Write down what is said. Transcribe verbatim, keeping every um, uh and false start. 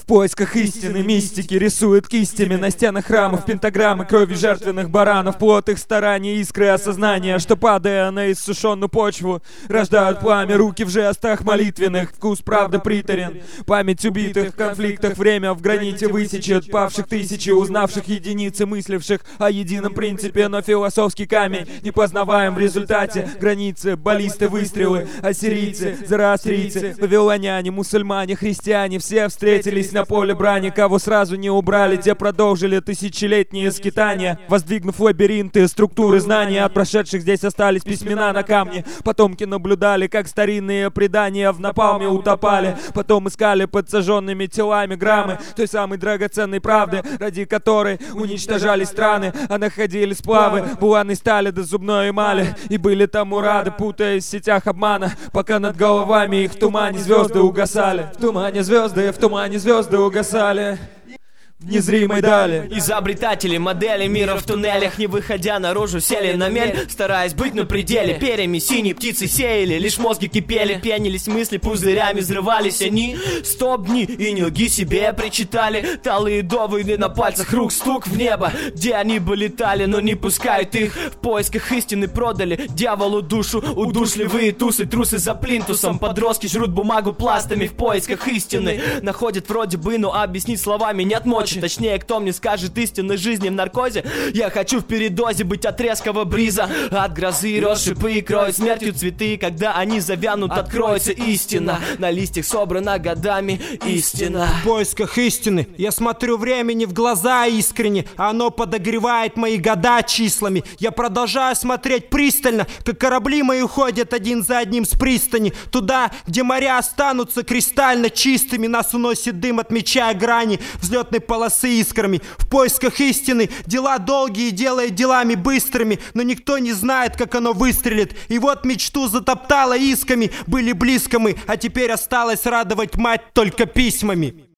В поисках истины мистики рисуют кистями на стенах храмов пентаграммы крови жертвенных баранов. Плод их стараний, искры осознания, что, падая на иссушенную почву, рождают пламя. Руки в жестах молитвенных, вкус правды приторен. Память убитых в конфликтах, время в граните высечет павших тысячи, узнавших единицы, мысливших о едином принципе. Но философский камень не познаваем в результате. Границы, баллисты, выстрелы, ассирийцы, зороастрийцы, вавилоняне, мусульмане, христиане, все встретились на поле брани. Кого сразу не убрали, те продолжили тысячелетние скитания, воздвигнув лабиринты, структуры знаний. От прошедших здесь остались письмена на камне. Потомки наблюдали, как старинные предания в напалме утопали. Потом искали под сожженными телами граммы той самой драгоценной правды, ради которой уничтожали страны, а находили сплавы буланной стали до зубной эмали. И были тому рады, путаясь в сетях обмана, пока над головами их в тумане звезды угасали. В тумане звезды, в тумане звезды угасали. В незримой дали. Изобретатели модели мира в туннелях, не выходя наружу, сели на мель, стараясь быть на пределе. Перьями синие птицы сеяли, лишь мозги кипели. Пенились мысли, пузырями взрывались они. Стоп дни и не лги себе причитали. Талые доводы на пальцах рук, стук в небо, где они бы летали, но не пускают их. В поисках истины продали дьяволу душу. Удушливые тусы, трусы за плинтусом. Подростки жрут бумагу пластами в поисках истины. Находят вроде бы, но объяснить словами нет мочи. Точнее, кто мне скажет истины жизни в наркозе? Я хочу в передозе быть от резкого бриза, от грозы россыпы и кроют смертью цветы. Когда они завянут, откроется истина. На листьях собрана годами истина. В поисках истины я смотрю времени в глаза искренне. Оно подогревает мои года числами. Я продолжаю смотреть пристально, как корабли мои уходят один за одним с пристани. Туда, где моря останутся кристально чистыми. Нас уносит дым, отмечая грани взлетной полосы искрами. В поисках истины дела долгие делает делами быстрыми, но никто не знает, как оно выстрелит. И вот мечту затоптала исками. Были близко мы, а теперь осталось радовать мать только письмами.